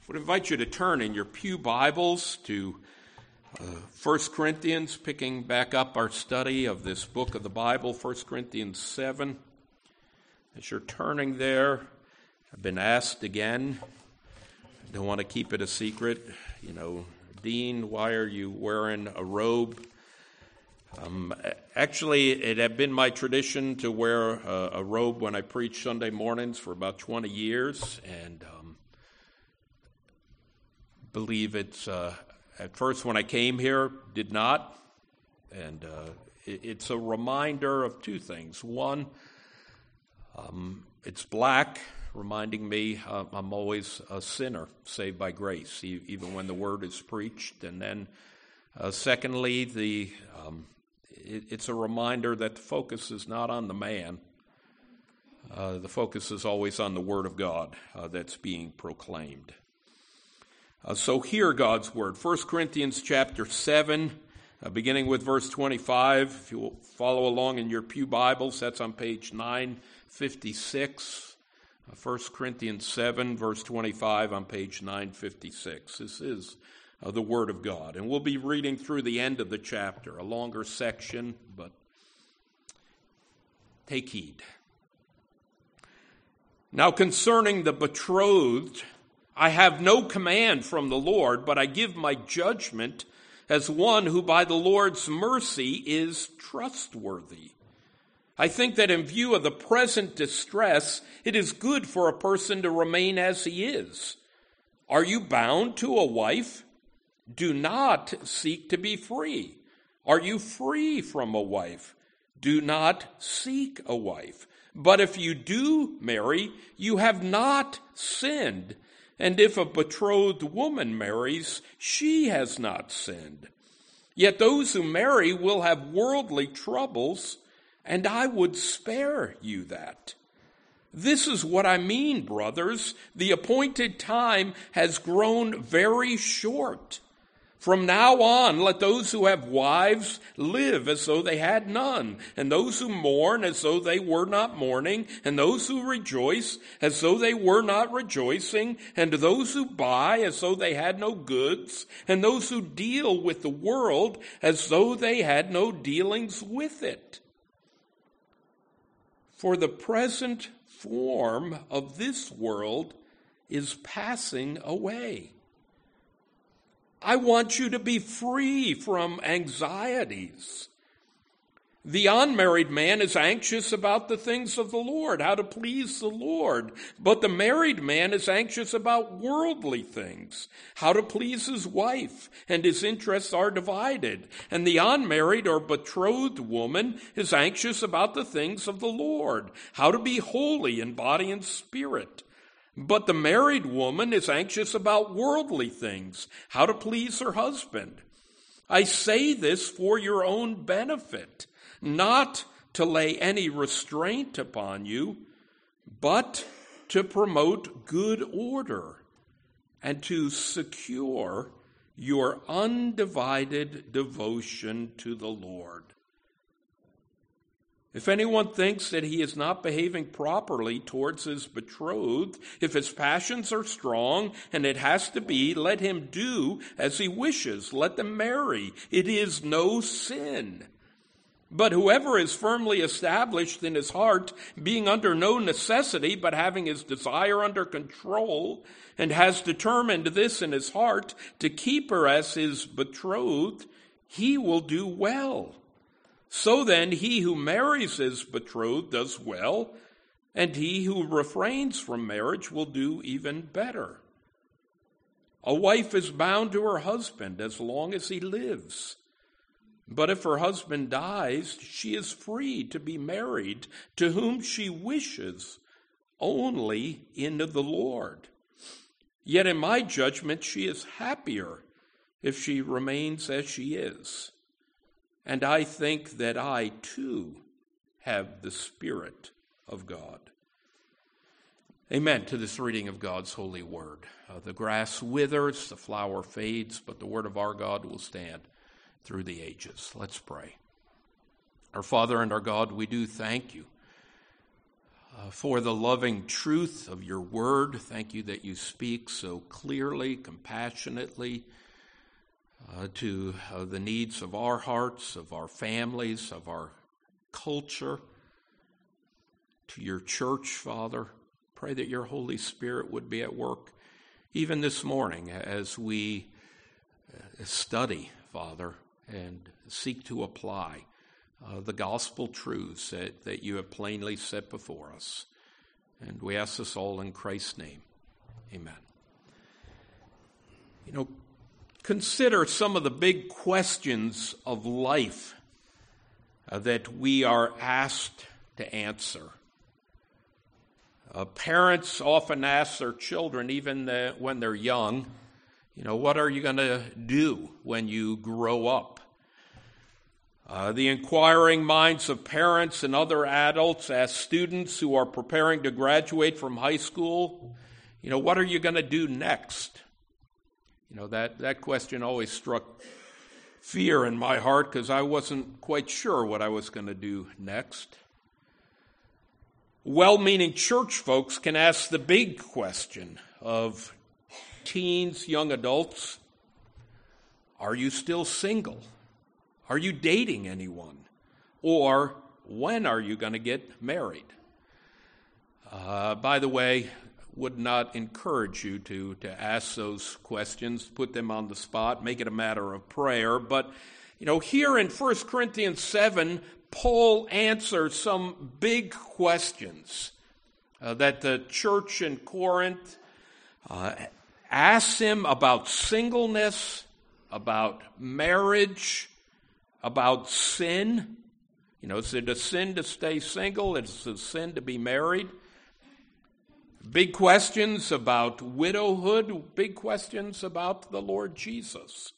I would invite you to turn in your pew Bibles to 1 Corinthians, picking back up our study of this book of the Bible, 1 Corinthians 7. As you're turning there, I've been asked again, I don't want to keep it a secret, Dean, why are you wearing a robe? Actually, it had been my tradition to wear a robe when I preach Sunday mornings for about 20 years, and believe it's, at first when I came here, did not, and it's a reminder of two things. One, it's black, reminding me I'm always a sinner, saved by grace, even when the word is preached. And then secondly, it's a reminder that the focus is not on the man. The focus is always on the word of God that's being proclaimed. So hear God's word. 1 Corinthians chapter 7, beginning with verse 25. If you will follow along in your pew Bibles, that's on page 956. 1 Corinthians 7, verse 25 on page 956. This is the word of God. And we'll be reading through the end of the chapter, a longer section, but take heed. Now concerning the betrothed, I have no command from the Lord, but I give my judgment as one who by the Lord's mercy is trustworthy. I think that in view of the present distress, it is good for a person to remain as he is. Are you bound to a wife? Do not seek to be free. Are you free from a wife? Do not seek a wife. But if you do marry, you have not sinned. And if a betrothed woman marries, she has not sinned. Yet those who marry will have worldly troubles, and I would spare you that. This is what I mean, brothers. The appointed time has grown very short. From now on, let those who have wives live as though they had none, and those who mourn as though they were not mourning, and those who rejoice as though they were not rejoicing, and those who buy as though they had no goods, and those who deal with the world as though they had no dealings with it. For the present form of this world is passing away. I want you to be free from anxieties. The unmarried man is anxious about the things of the Lord, how to please the Lord. But the married man is anxious about worldly things, how to please his wife, and his interests are divided. And the unmarried or betrothed woman is anxious about the things of the Lord, how to be holy in body and spirit. But the married woman is anxious about worldly things, how to please her husband. I say this for your own benefit, not to lay any restraint upon you, but to promote good order and to secure your undivided devotion to the Lord. If anyone thinks that he is not behaving properly towards his betrothed, if his passions are strong, and it has to be, let him do as he wishes. Let them marry. It is no sin. But whoever is firmly established in his heart, being under no necessity, but having his desire under control, and has determined this in his heart, to keep her as his betrothed, he will do well. So then, he who marries his betrothed does well, and he who refrains from marriage will do even better. A wife is bound to her husband as long as he lives. But if her husband dies, she is free to be married to whom she wishes, only in the Lord. Yet in my judgment, she is happier if she remains as she is. And I think that I, too, have the Spirit of God. Amen to this reading of God's holy word. The grass withers, the flower fades, but the word of our God will stand through the ages. Let's pray. Our Father and our God, we do thank you for the loving truth of your word. Thank you that you speak so clearly, compassionately to the needs of our hearts, of our families, of our culture, to your church, Father. Pray that your Holy Spirit would be at work even this morning as we study, Father, and seek to apply the gospel truths that you have plainly set before us. And we ask this all in Christ's name. Amen. Consider some of the big questions of life that we are asked to answer. Parents often ask their children, even when they're young, what are you going to do when you grow up? The inquiring minds of parents and other adults ask students who are preparing to graduate from high school, what are you going to do next? That question always struck fear in my heart because I wasn't quite sure what I was going to do next. Well-meaning church folks can ask the big question of teens, young adults, are you still single? Are you dating anyone? Or when are you going to get married? By the way, would not encourage you to ask those questions, put them on the spot, make it a matter of prayer. But, here in 1 Corinthians 7, Paul answers some big questions that the church in Corinth asks him about singleness, about marriage, about sin. Is it a sin to stay single? Is it a sin to be married? Big questions about widowhood, big questions about the Lord Jesus.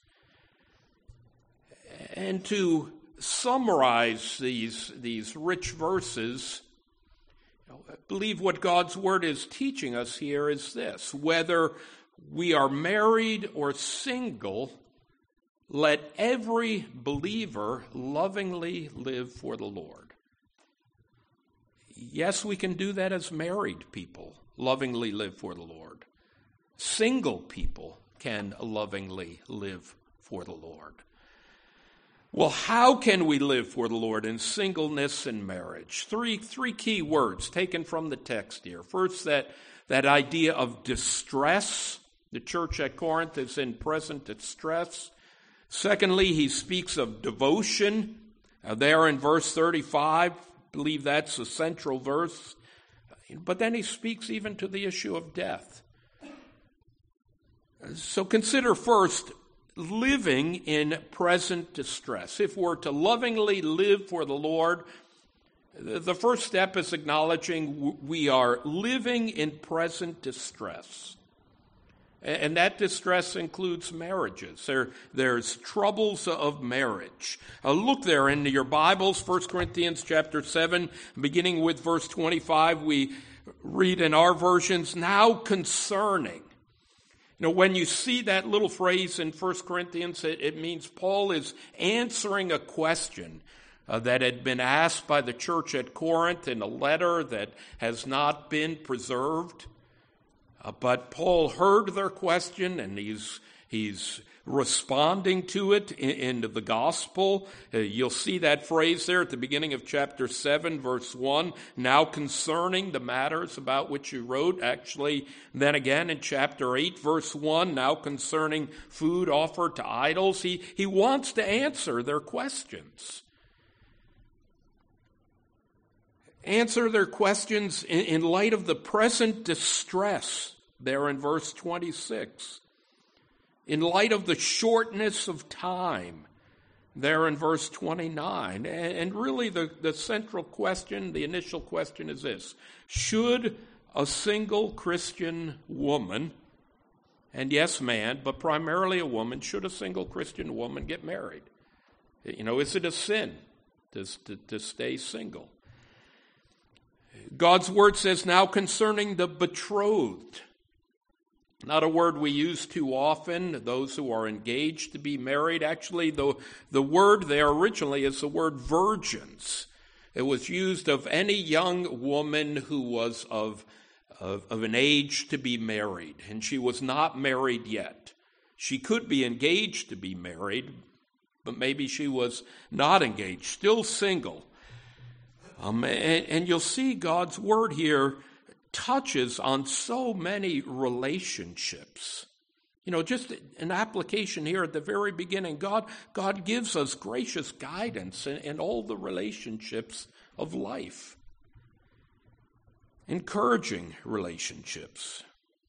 And to summarize these rich verses, I believe what God's word is teaching us here is this: whether we are married or single, let every believer lovingly live for the Lord. Yes, we can do that as married people, lovingly live for the Lord. Single people can lovingly live for the Lord. Well, how can we live for the Lord in singleness and marriage? Three key words taken from the text here. First, that idea of distress. The church at Corinth is in present distress. Secondly, he speaks of devotion. There in verse 35, I believe that's the central verse. But then he speaks even to the issue of death. So consider first living in present distress. If we're to lovingly live for the Lord, the first step is acknowledging we are living in present distress. And that distress includes marriages. There's troubles of marriage. Look there in your Bibles, 1 Corinthians chapter 7, beginning with verse 25, we read in our versions, now concerning. When you see that little phrase in 1 Corinthians, it means Paul is answering a question that had been asked by the church at Corinth in a letter that has not been preserved. But Paul heard their question, and he's responding to it in the gospel. You'll see that phrase there at the beginning of chapter 7, verse 1, now concerning the matters about which you wrote. Actually, then again in chapter 8, verse 1, now concerning food offered to idols. He wants to answer their questions. Answer their questions in light of the present distress there in verse 26. In light of the shortness of time there in verse 29. And really the central question, the initial question is this: should a single Christian woman, and yes, man, but primarily a woman, should a single Christian woman get married? Is it a sin to stay single? God's word says now concerning the betrothed. Not a word we use too often, those who are engaged to be married. Actually, the word there originally is the word virgins. It was used of any young woman who was of an age to be married, and she was not married yet. She could be engaged to be married, but maybe she was not engaged, still single. And you'll see God's word here touches on so many relationships. Just an application here at the very beginning. God gives us gracious guidance in all the relationships of life. Encouraging relationships.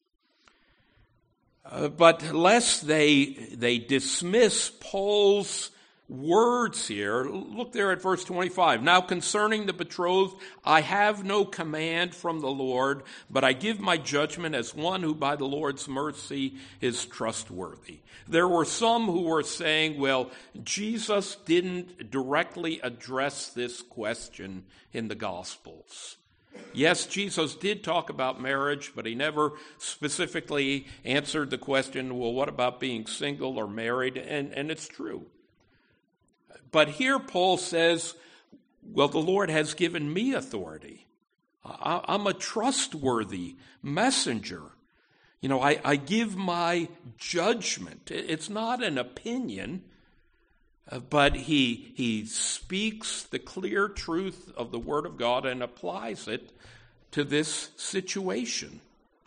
But lest they dismiss Paul's words here, look there at verse 25. Now concerning the betrothed, I have no command from the Lord, but I give my judgment as one who by the Lord's mercy is trustworthy. There were some who were saying, well, Jesus didn't directly address this question in the Gospels. Yes, Jesus did talk about marriage, but he never specifically answered the question, well, what about being single or married? And it's true. But here Paul says, well, the Lord has given me authority. I'm a trustworthy messenger. I give my judgment. It's not an opinion, but he speaks the clear truth of the Word of God and applies it to this situation.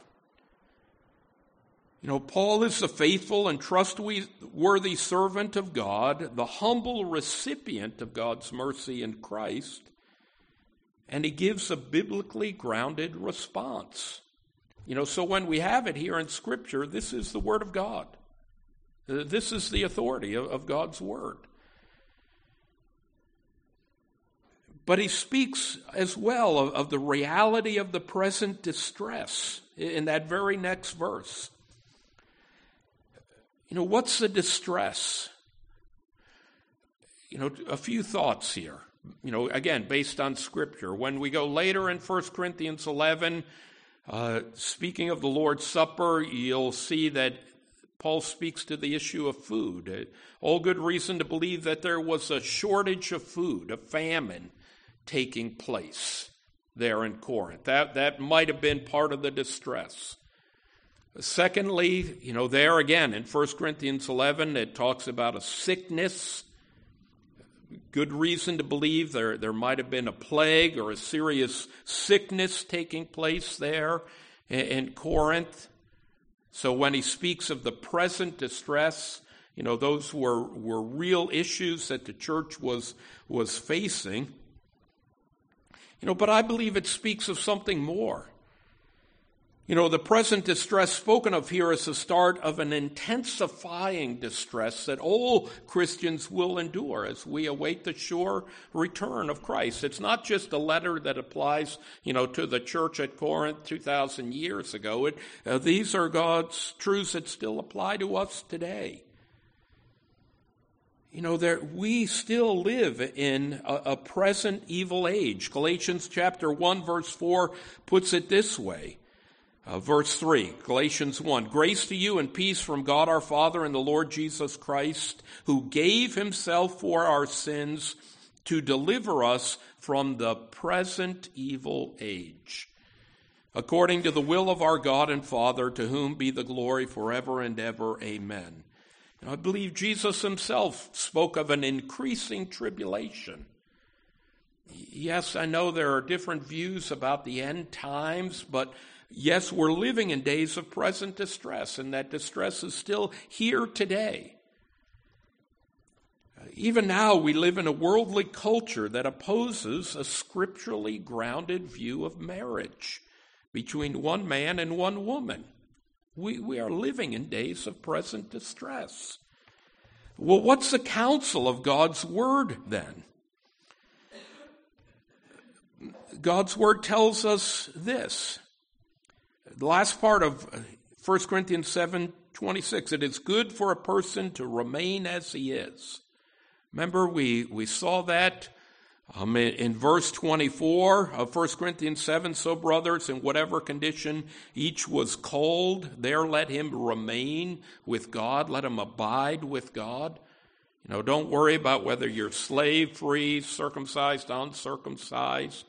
Paul is the faithful and trustworthy servant of God, the humble recipient of God's mercy in Christ, and he gives a biblically grounded response. So when we have it here in Scripture, this is the Word of God. This is the authority of God's Word. But he speaks as well of the reality of the present distress in that very next verse. What's the distress? A few thoughts here. Again, based on Scripture. When we go later in 1 Corinthians 11, speaking of the Lord's Supper, you'll see that Paul speaks to the issue of food. All good reason to believe that there was a shortage of food, a famine taking place there in Corinth. That might have been part of the distress. Secondly, there again in 1 Corinthians 11, it talks about a sickness. Good reason to believe there might have been a plague or a serious sickness taking place there in Corinth. So when he speaks of the present distress, those were real issues that the church was facing. But I believe it speaks of something more. The present distress spoken of here is the start of an intensifying distress that all Christians will endure as we await the sure return of Christ. It's not just a letter that applies, to the church at Corinth 2,000 years ago. These are God's truths that still apply to us today. We still live in a present evil age. Galatians chapter 1, verse 4 puts it this way. Verse 3, Galatians 1, grace to you and peace from God our Father and the Lord Jesus Christ, who gave himself for our sins to deliver us from the present evil age, according to the will of our God and Father, to whom be the glory forever and ever. Amen. And I believe Jesus himself spoke of an increasing tribulation. Yes, I know there are different views about the end times, but yes, we're living in days of present distress, and that distress is still here today. Even now, we live in a worldly culture that opposes a scripturally grounded view of marriage between one man and one woman. We are living in days of present distress. Well, what's the counsel of God's Word then? God's Word tells us this. The last part of 1 Corinthians 7:26, it is good for a person to remain as he is. Remember, we saw that in verse 24 of 1 Corinthians 7, so brothers, in whatever condition each was called, there let him remain with God, let him abide with God. Don't worry about whether you're slave free, circumcised, uncircumcised.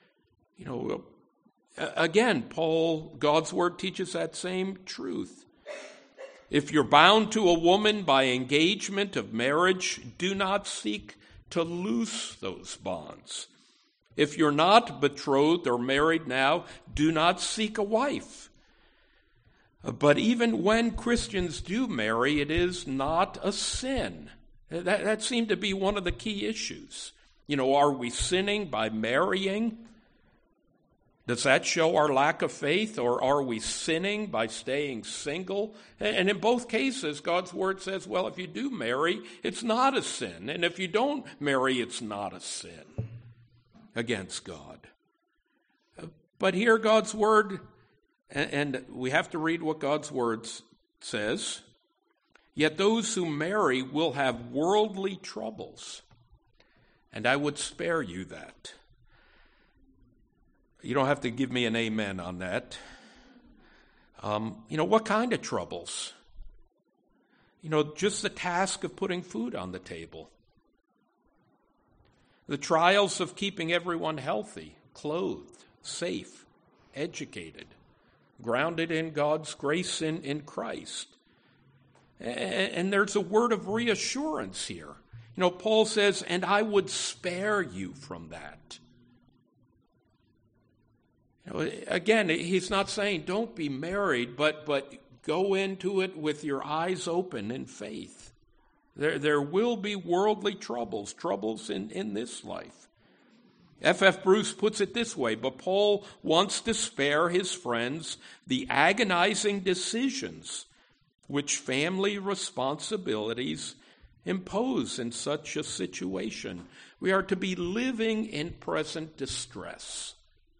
Again, God's word teaches that same truth. If you're bound to a woman by engagement of marriage, do not seek to loose those bonds. If you're not betrothed or married now, do not seek a wife. But even when Christians do marry, it is not a sin. That seemed to be one of the key issues. Are we sinning by marrying? Does that show our lack of faith, or are we sinning by staying single? And in both cases, God's word says, well, if you do marry, it's not a sin. And if you don't marry, it's not a sin against God. But here God's word, and we have to read what God's word says, yet those who marry will have worldly troubles, and I would spare you that. You don't have to give me an amen on that. What kind of troubles? Just the task of putting food on the table. The trials of keeping everyone healthy, clothed, safe, educated, grounded in God's grace in Christ. And there's a word of reassurance here. Paul says, and I would spare you from that. Again, he's not saying don't be married, but go into it with your eyes open in faith. There will be worldly troubles in this life. F.F. Bruce puts it this way, but Paul wants to spare his friends the agonizing decisions which family responsibilities impose in such a situation. We are to be living in present distress.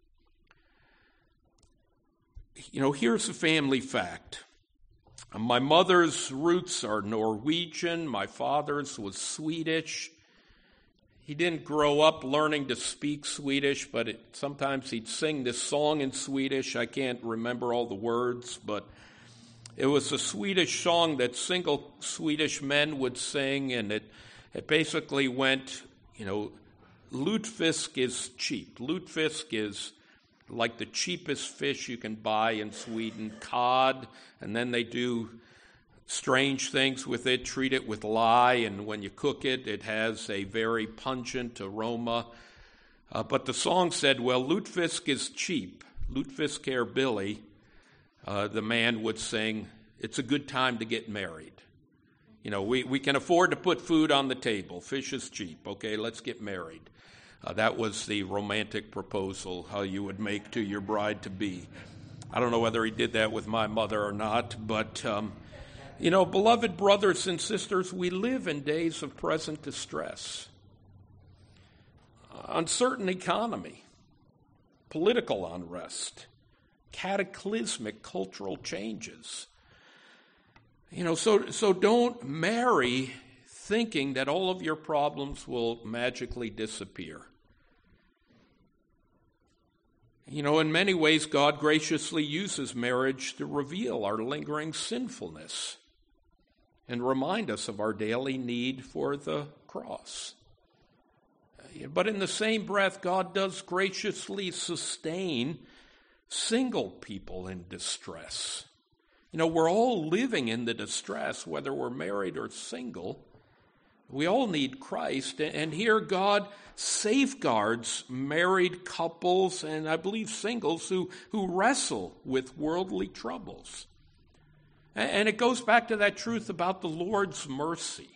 Here's a family fact. My mother's roots are Norwegian. My father's was Swedish. He didn't grow up learning to speak Swedish, but sometimes he'd sing this song in Swedish. I can't remember all the words, but it was a Swedish song that single Swedish men would sing, and it basically went, lutefisk is cheap. Lutefisk is like the cheapest fish you can buy in Sweden, cod, and then they do strange things with it, treat it with lye, and when you cook it, it has a very pungent aroma. But the song said, well, lutefisk is cheap. Lutefisk Herr Billy, the man would sing, it's a good time to get married. We can afford to put food on the table. Fish is cheap. Okay, let's get married. That was the romantic proposal, how you would make to your bride-to-be. I don't know whether he did that with my mother or not, but, beloved brothers and sisters, we live in days of present distress. Uncertain economy, political unrest, cataclysmic cultural changes. So don't marry thinking that all of your problems will magically disappear. In many ways, God graciously uses marriage to reveal our lingering sinfulness and remind us of our daily need for the cross. But in the same breath, God does graciously sustain single people in distress. We're all living in the distress, whether we're married or single. We all need Christ, and here God safeguards married couples and I believe singles who wrestle with worldly troubles. And it goes back to that truth about the Lord's mercy.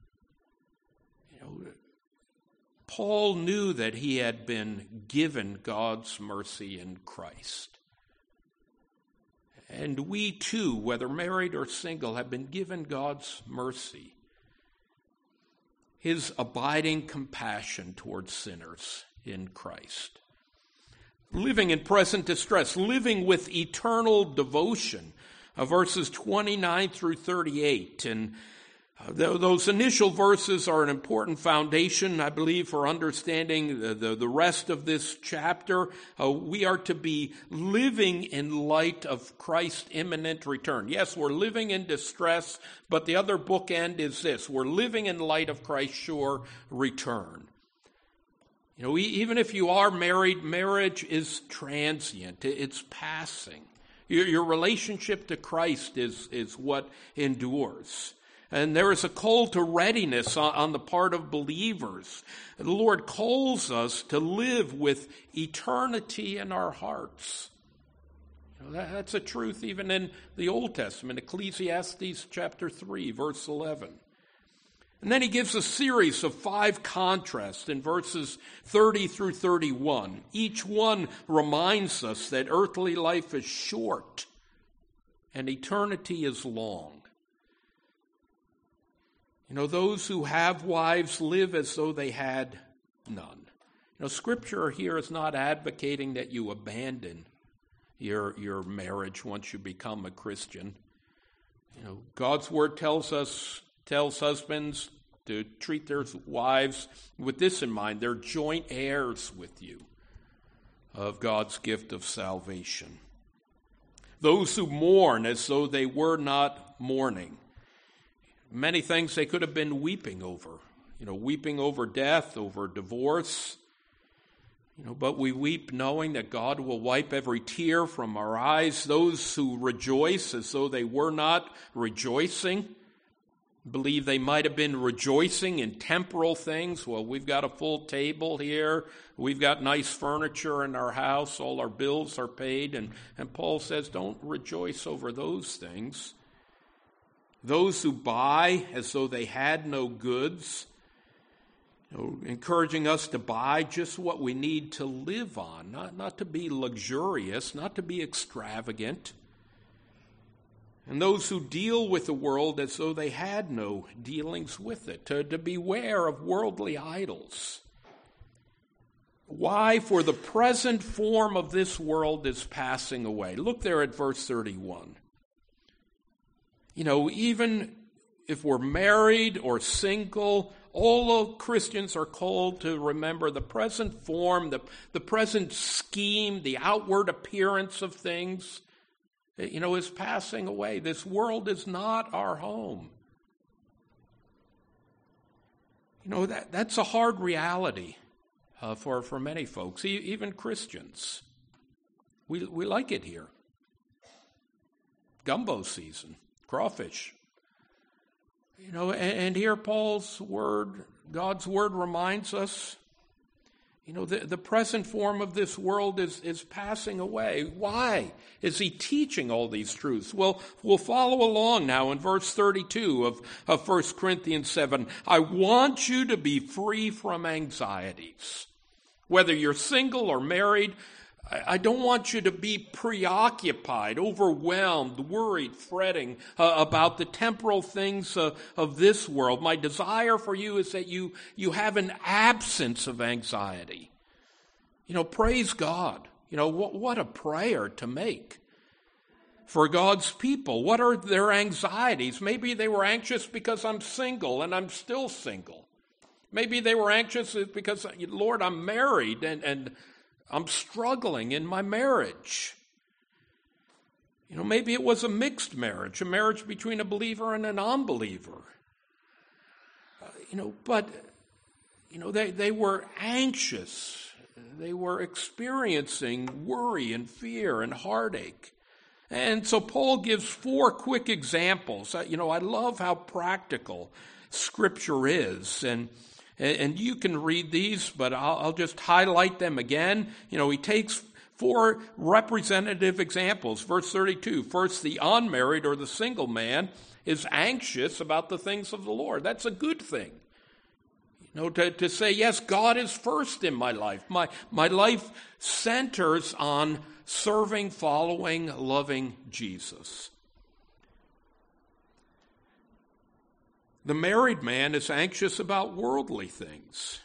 Paul knew that he had been given God's mercy in Christ. And we too, whether married or single, have been given God's mercy. His abiding compassion towards sinners in Christ. Living in present distress, living with eternal devotion, verses 29 through 38. And Those initial verses are an important foundation, I believe, for understanding the rest of this chapter. We are to be living in light of Christ's imminent return. Yes, we're living in distress, but the other bookend is this. We're living in light of Christ's sure return. You know, even if you are married, marriage is transient. It's passing. Your relationship to Christ is what endures. And there is a call to readiness on the part of believers. The Lord calls us to live with eternity in our hearts. You know, that's a truth even in the Old Testament, Ecclesiastes chapter 3, verse 11. And then he gives a series of 5 contrasts in verses 30 through 31. Each one reminds us that earthly life is short and eternity is long. You know, those who have wives live as though they had none. You know, Scripture here is not advocating that you abandon your marriage once you become a Christian. You know, God's Word tells husbands to treat their wives with this in mind. They're joint heirs with you of God's gift of salvation. Those who mourn as though they were not mourning. Many things they could have been weeping over. You know, weeping over death, over divorce. You know, but we weep knowing that God will wipe every tear from our eyes. Those who rejoice as though they were not rejoicing, believe they might have been rejoicing in temporal things. Well, we've got a full table here. We've got nice furniture in our house. All our bills are paid. And Paul says, don't rejoice over those things. Those who buy as though they had no goods, you know, encouraging us to buy just what we need to live on, not to be luxurious, not to be extravagant. And those who deal with the world as though they had no dealings with it, to beware of worldly idols. Why? For the present form of this world is passing away. Look there at verse 31. You know, even if we're married or single, all of Christians are called to remember the present form, the present scheme, the outward appearance of things, you know, is passing away. This world is not our home. You know, that's a hard reality for many folks, even Christians. We like it here. Gumbo season. Crawfish. You know, and here Paul's word, God's word reminds us, you know, the present form of this world is passing away. Why is he teaching all these truths? Well, we'll follow along now in verse 32 of 1 Corinthians 7. I want you to be free from anxieties. Whether you're single or married, I don't want you to be preoccupied, overwhelmed, worried, fretting about the temporal things of this world. My desire for you is that you have an absence of anxiety. You know, praise God. You know, what a prayer to make for God's people. What are their anxieties? Maybe they were anxious because I'm single and I'm still single. Maybe they were anxious because, Lord, I'm married and I'm struggling in my marriage. You know, maybe it was a mixed marriage, a marriage between a believer and a non-believer. But they were anxious. They were experiencing worry and fear and heartache. And so Paul gives 4 quick examples. I love how practical Scripture is. And you can read these, but I'll just highlight them again. He takes 4 representative examples. Verse 32, first, the unmarried or the single man is anxious about the things of the Lord. That's a good thing. To say, yes, God is first in my life. My life centers on serving, following, loving Jesus. The married man is anxious about worldly things.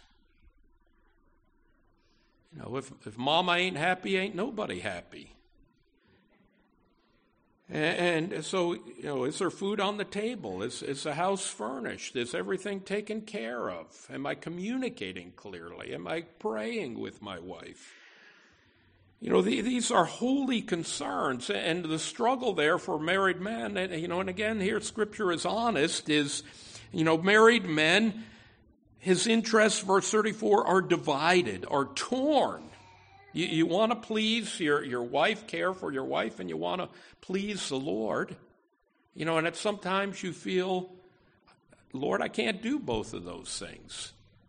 If mama ain't happy, ain't nobody happy. And so, is there food on the table? Is the house furnished? Is everything taken care of? Am I communicating clearly? Am I praying with my wife? These are holy concerns, and the struggle there for married men, and again, here Scripture is honest, is, married men, his interests, verse 34, are divided, are torn. You want to please your wife, care for your wife, and you want to please the Lord. And sometimes you feel, Lord, I can't do both of those things.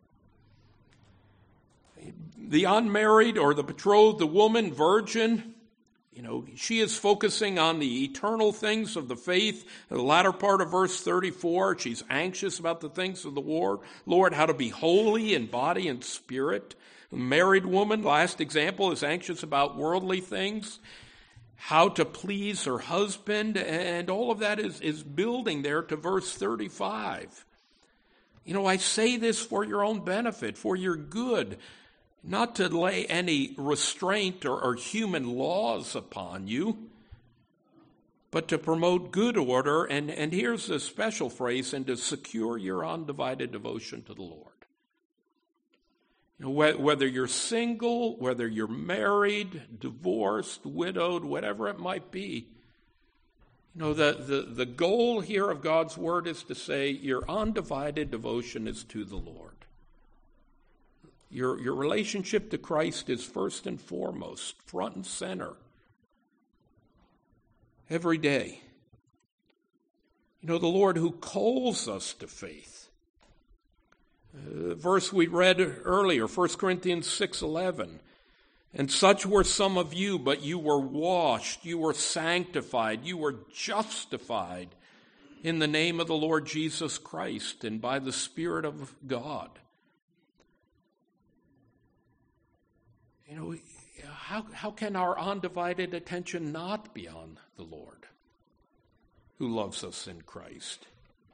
The unmarried or the betrothed, the woman, virgin, she is focusing on the eternal things of the faith. In the latter part of verse 34, she's anxious about the things of the Lord, how to be holy in body and spirit. The married woman, last example, is anxious about worldly things, how to please her husband, and all of that is building there to verse 35. I say this for your own benefit, for your good, not to lay any restraint or human laws upon you, but to promote good order, and here's a special phrase, and to secure your undivided devotion to the Lord. Whether you're single, whether you're married, divorced, widowed, whatever it might be, the goal here of God's word is to say your undivided devotion is to the Lord. Your relationship to Christ is first and foremost, front and center, every day. The Lord who calls us to faith. The verse we read earlier, 1 Corinthians 6:11. And such were some of you, but you were washed, you were sanctified, you were justified in the name of the Lord Jesus Christ and by the Spirit of God. How can our undivided attention not be on the Lord who loves us in Christ?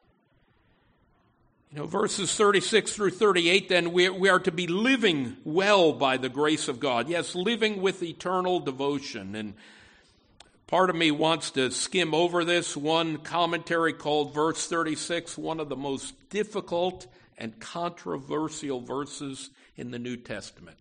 Verses 36 through 38, then we are to be living well by the grace of God. Yes, living with eternal devotion. And part of me wants to skim over this. One commentary called verse 36 one of the most difficult and controversial verses in the New Testament.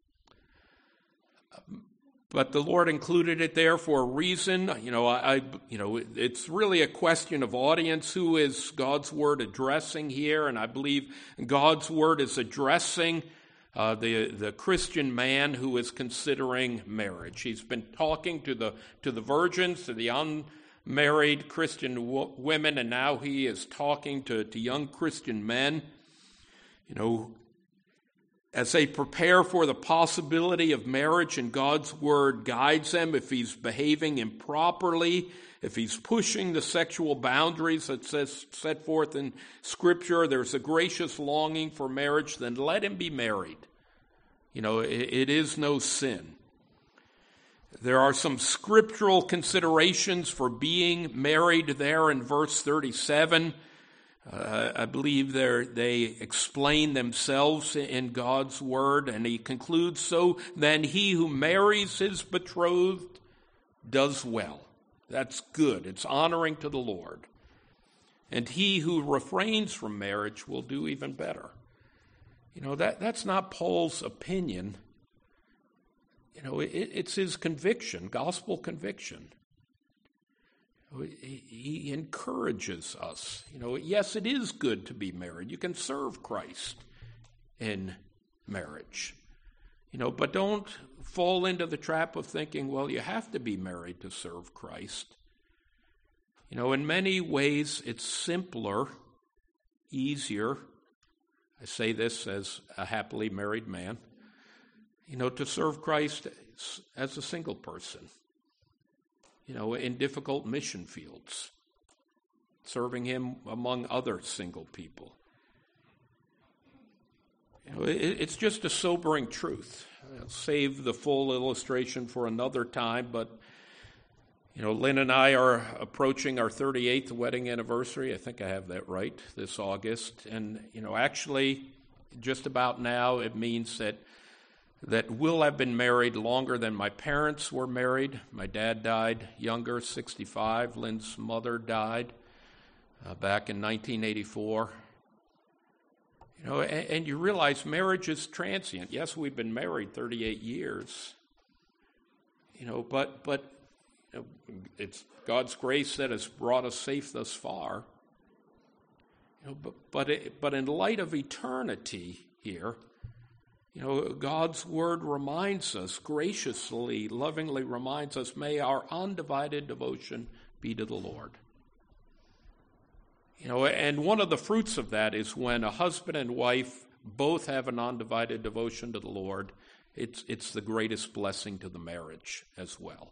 But the Lord included it there for a reason. It's really a question of audience. Who is God's word addressing here? And I believe God's word is addressing the Christian man who is considering marriage. He's been talking to the virgins, to the unmarried Christian women, and now he is talking to young Christian men. As they prepare for the possibility of marriage, and God's word guides them, if he's behaving improperly, if he's pushing the sexual boundaries that's set forth in Scripture, there's a gracious longing for marriage, then let him be married. It is no sin. There are some scriptural considerations for being married there in verse 37. I believe they explain themselves in God's word, and he concludes, so then he who marries his betrothed does well. That's good. It's honoring to the Lord. And he who refrains from marriage will do even better. That's not Paul's opinion. It's his conviction, gospel conviction. He encourages us. Yes, it is good to be married. You can serve Christ in marriage. But don't fall into the trap of thinking, well, you have to be married to serve Christ. In many ways, it's simpler, easier. I say this as a happily married man, to serve Christ as a single person. In difficult mission fields, serving him among other single people. It's just a sobering truth. I'll save the full illustration for another time, but, Lynn and I are approaching our 38th wedding anniversary. I think I have that right, this August. And, actually, just about now, it means that that will have been married longer than my parents were married. My dad died younger, 65. Lynn's mother died back in 1984. And you realize marriage is transient. Yes, we've been married 38 years. But it's God's grace that has brought us safe thus far. But in light of eternity here, God's word reminds us, graciously, lovingly reminds us, may our undivided devotion be to the Lord. And one of the fruits of that is when a husband and wife both have an undivided devotion to the Lord, it's the greatest blessing to the marriage as well.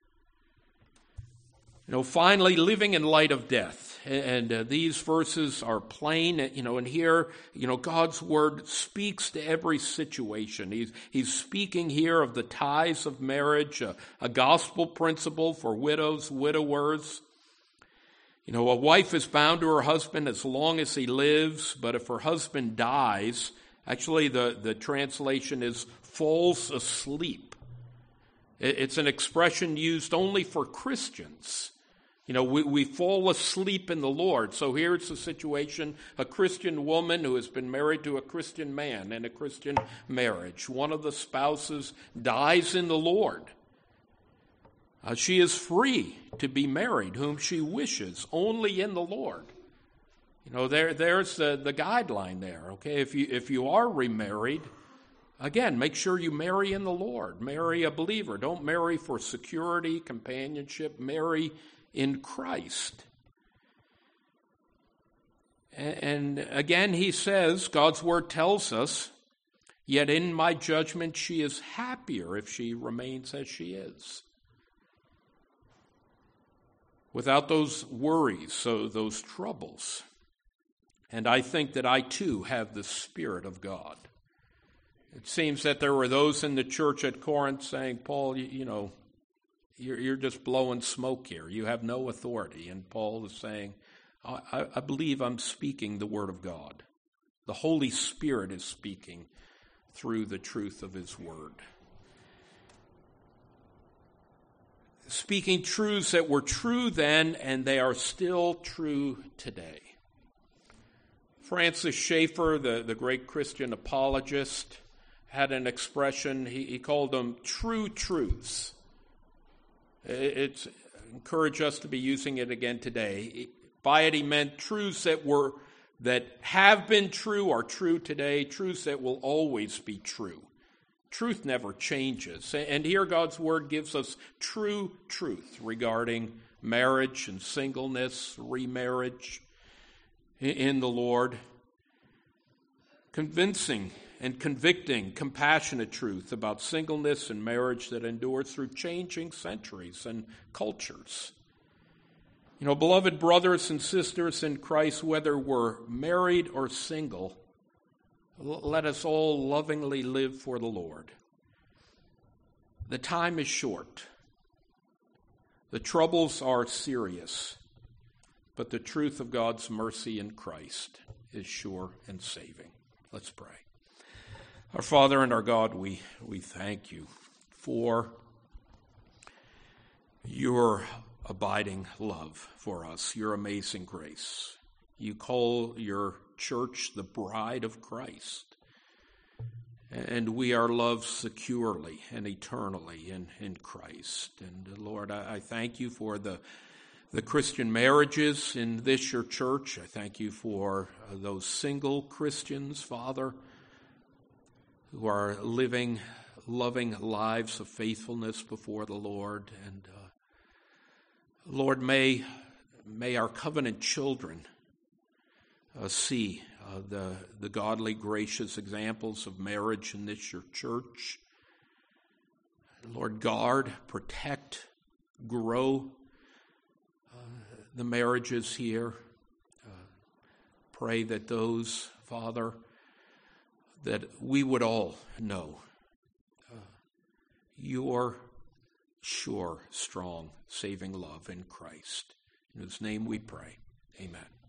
Finally, living in light of death. And these verses are plain, and here, God's word speaks to every situation. He's speaking here of the ties of marriage, a gospel principle for widows, widowers. A wife is bound to her husband as long as he lives, but if her husband dies, actually the translation is falls asleep. It's an expression used only for Christians. We fall asleep in the Lord. So here's the situation, a Christian woman who has been married to a Christian man in a Christian marriage. One of the spouses dies in the Lord. She is free to be married whom she wishes, only in the Lord. There's the guideline there, okay? If you are remarried, again, make sure you marry in the Lord. Marry a believer. Don't marry for security, companionship. Marry in Christ. And again, he says, God's word tells us, yet in my judgment she is happier if she remains as she is. Without those worries, so those troubles. And I think that I too have the Spirit of God. It seems that there were those in the church at Corinth saying, Paul, you're just blowing smoke here. You have no authority. And Paul is saying, I believe I'm speaking the word of God. The Holy Spirit is speaking through the truth of his word. Speaking truths that were true then, and they are still true today. Francis Schaeffer, the great Christian apologist, had an expression, he called them true truths. It's encourage us to be using it again today. By it he meant truths that have been true, are true today, truths that will always be true. Truth never changes. And here God's word gives us true truth regarding marriage and singleness, remarriage in the Lord. Convincing and convicting, compassionate truth about singleness and marriage that endures through changing centuries and cultures. Beloved brothers and sisters in Christ, whether we're married or single, let us all lovingly live for the Lord. The time is short. The troubles are serious. But the truth of God's mercy in Christ is sure and saving. Let's pray. Our Father and our God, we thank you for your abiding love for us, your amazing grace. You call your church the bride of Christ. And we are loved securely and eternally in Christ. And Lord, I thank you for the Christian marriages in this your church. I thank you for those single Christians, Father, who are living loving lives of faithfulness before the Lord. And Lord, may our covenant children see the godly, gracious examples of marriage in this your church. Lord, guard, protect, grow the marriages here. Pray that those, Father, that we would all know your sure, strong, saving love in Christ. In whose name we pray. Amen.